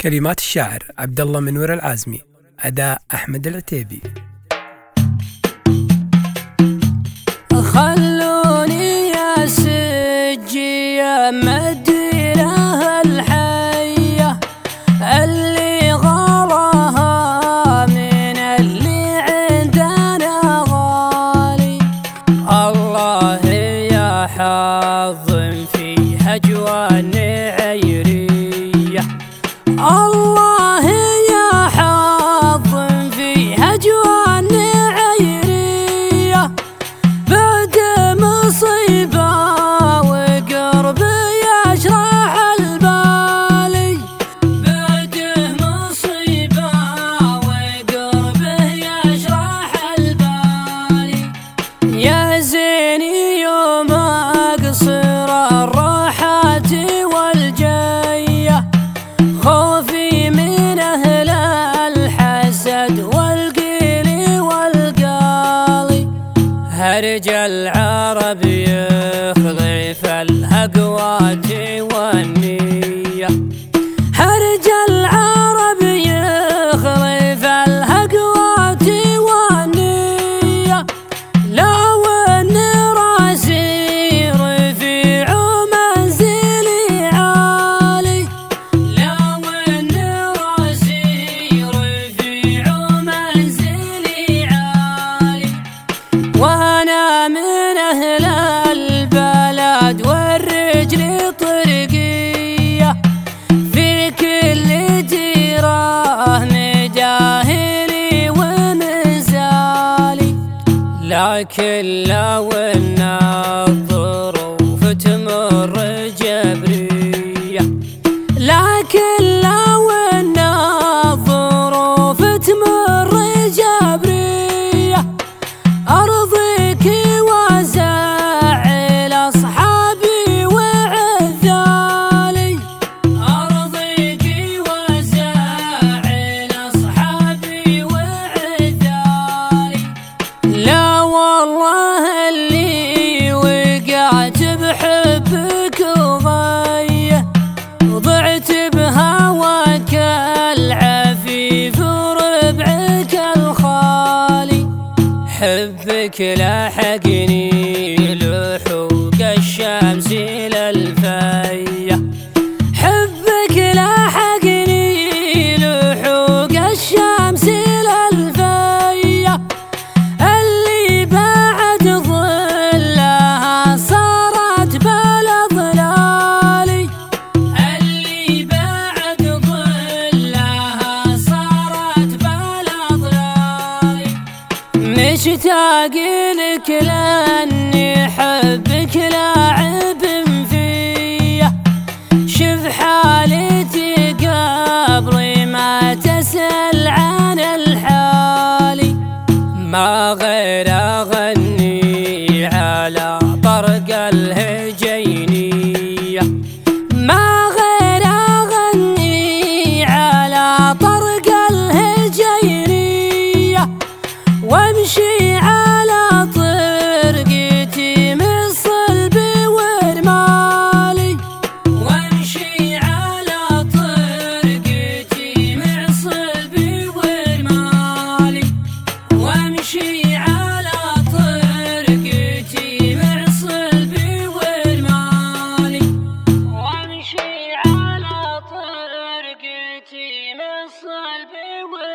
كلمات الشاعر عبد الله منور العازمي، أداء أحمد العتيبي. خلوني يا سجي يا مدينة الحية اللي غلاها من اللي عندنا غالي. الله يا حظ فيها جوان عيرية، الله يا حظ فيها جوان عيرية. بعد مصيبة وقرب يشرح البالي، بعد مصيبة وقرب يشرح البالي. يا زيني يوم أقصر الراحات والجية، خوفي من أهل الحسد والقيل والقالي. هرج العرب يخلف الهقوات والنية، هرج العرب يخلف الهقوات والنية. لو ان راسي رفيع منزلي عالي، لو ان راسي رفيع منزلي عالي. وانا من اهل البلد والرجل طرقية، في كل جيرة مجاهلي ومزالي. لكن لو ان الظروف تمر جبرية، لكن لو ان الظروف تمر جبرية، أرضيك وزعل أصحابي وعذالي، أرضيك وزعل أصحابي وعذالي. لا والله اللي وقعت بحبك وغيه، ضعت بهواك العفيف وربعك الخالي. حبك لاحقني لحوق الشمس للفية، حبك لاحقني لحوق الشمس للفية. اللي بعد ظلها صارت بالاضلالي، اللي بعد ظلها صارت بالاضلالي. مشتاق لك لاني حبك لاعب فيا، شوف حالتي قبل ما تسأل عن الحالي. ما غير اغني على طرق الهجينية، ما غير اغني على طرق الهجينية. وامشي على طرقتي من صلبي ورمالي، وامشي على طرقتي من صلبي ورمالي. وامشي على طرقتي من صلبي ورمالي، وامشي على طرقتي من صلبي ورمالي.